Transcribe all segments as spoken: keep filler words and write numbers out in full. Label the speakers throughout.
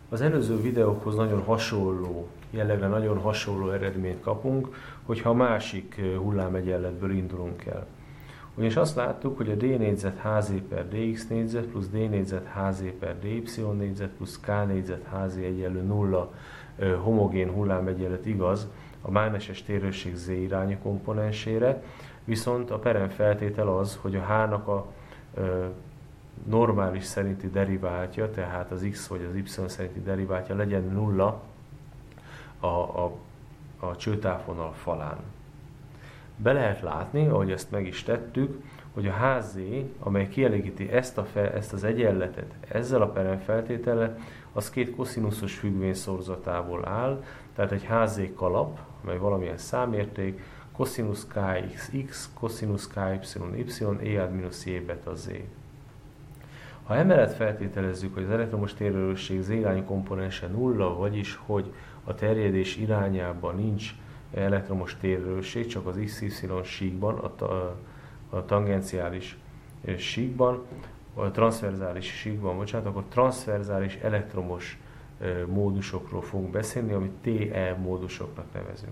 Speaker 1: Az előző videókhoz nagyon hasonló, jellegre nagyon hasonló eredményt kapunk, hogyha a másik hullámegyenletből indulunk el. Ugyanis azt láttuk, hogy a d négyzet hz per dx négyzet plusz d négyzet hz per dy négyzet plusz k négyzet hz egyenlő nulla homogén hullámegyenlet igaz a mágneses térőrség z irányú komponensére, viszont a perem feltétel az, hogy a h-nak a normális szerinti deriváltja, tehát az x vagy az y szerinti deriváltja legyen nulla a, a, a csőtávvonal falán. Be lehet látni, ahogy ezt meg is tettük, hogy a hz, amely kielégíti ezt, a fe, ezt az egyenletet ezzel a perem feltétellel, az két koszinuszos függvény szorzatából áll, tehát egy hz kalap, amely valamilyen számérték, koszinusz kx, koszinusz ky, y, e ad mínusz j beta z. Ha emellett feltételezzük, hogy az elektromos térerősség z irányú komponense nulla, vagyis hogy a terjedés irányában nincs elektromos térerősség, csak az xy síkban, a, a, a tangenciális síkban, a transzverzális síkban, bocsánat, akkor transzverzális elektromos módusokról fogunk beszélni, amit té e módusoknak nevezünk.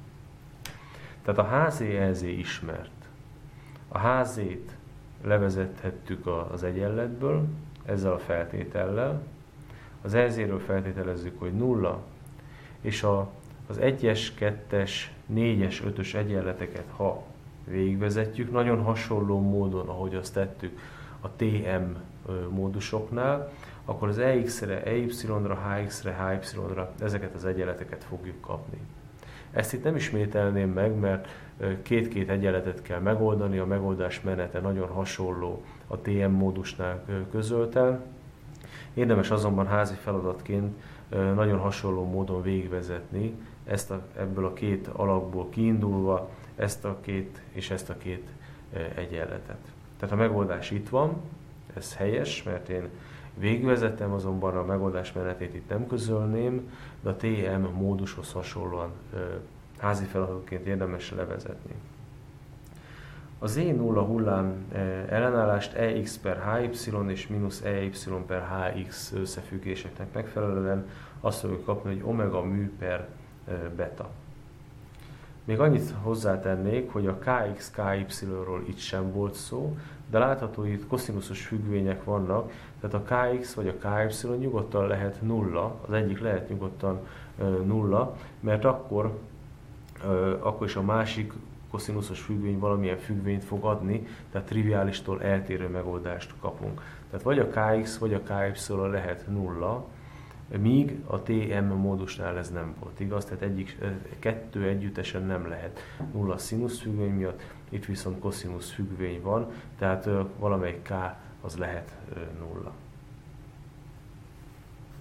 Speaker 1: Tehát a hz e z ismert. A hz-t levezethettük az egyenletből, ezzel a feltétellel. Az e zéről feltételezzük, hogy nulla, és a, az egyes, kettes, négyes, ötös egyenleteket, ha végigvezetjük, nagyon hasonló módon, ahogy azt tettük a té em módusoknál, akkor az ex-re, ey-ra, hx-re, hy-ra ezeket az egyenleteket fogjuk kapni. Ezt itt nem ismételném meg, mert két-két egyenletet kell megoldani, a megoldás menete nagyon hasonló a té em módusnál közölten. Érdemes azonban házi feladatként nagyon hasonló módon végigvezetni ezt a, ebből a két alakból kiindulva ezt a két és ezt a két egyenletet. Tehát a megoldás itt van, ez helyes, mert én végigvezettem, azonban a megoldás menetét itt nem közölném, de a té em módushoz hasonlóan ö, házi feladatként érdemes levezetni. A zé nulla hullám ellenállást ex per hy és mínusz ey per hx összefüggéseknek megfelelően azt fogjuk kapni, hogy omega mű per beta. Még annyit hozzátennék, hogy a kx, ky-ról itt sem volt szó, de látható, hogy itt koszinuszos függvények vannak, tehát a kx vagy a ky nyugodtan lehet nulla, az egyik lehet nyugodtan nulla, mert akkor, akkor is a másik koszinuszos függvény valamilyen függvényt fog adni, tehát triviálistól eltérő megoldást kapunk. Tehát vagy a kx vagy a ky lehet nulla, míg a té em módusnál ez nem volt igaz, tehát egyik, kettő együttesen nem lehet nulla színusz függvény miatt, itt viszont koszinusz függvény van, tehát valamelyik k az lehet nulla.